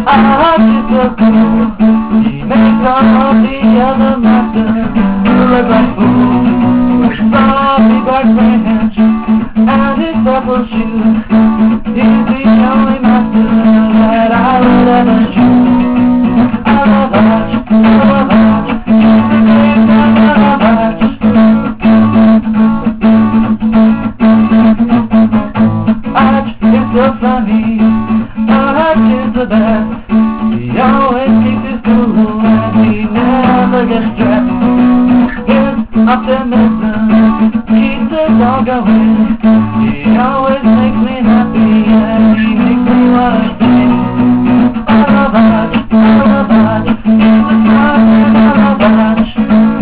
Arch is so cool. He makes all the other masters look like fools. With sloppy black branch and his purple shoes, he's the only master that I would ever choose. I love Arch, I love Arch, he's the great man, I love Arch. Arch is so funny, Arch is the best. He always keeps his cool and he never gets stressed. His optimism keeps us all going. He always makes me happy and he makes me wanna sing. I love Arch, I love Arch, he's the smart man, I love Arch.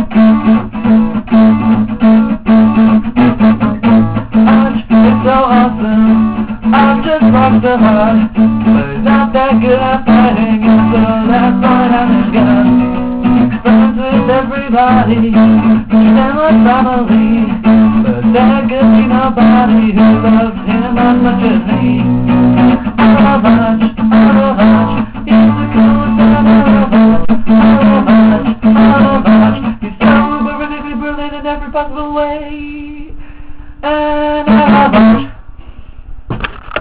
Arch is so awesome, Arch just rocks so hard, but he's not that good at fighting, and so that's why I'm his gun. Friends with everybody, treat them like family, but there could be nobody who loves him as much as me. I love Arch, I love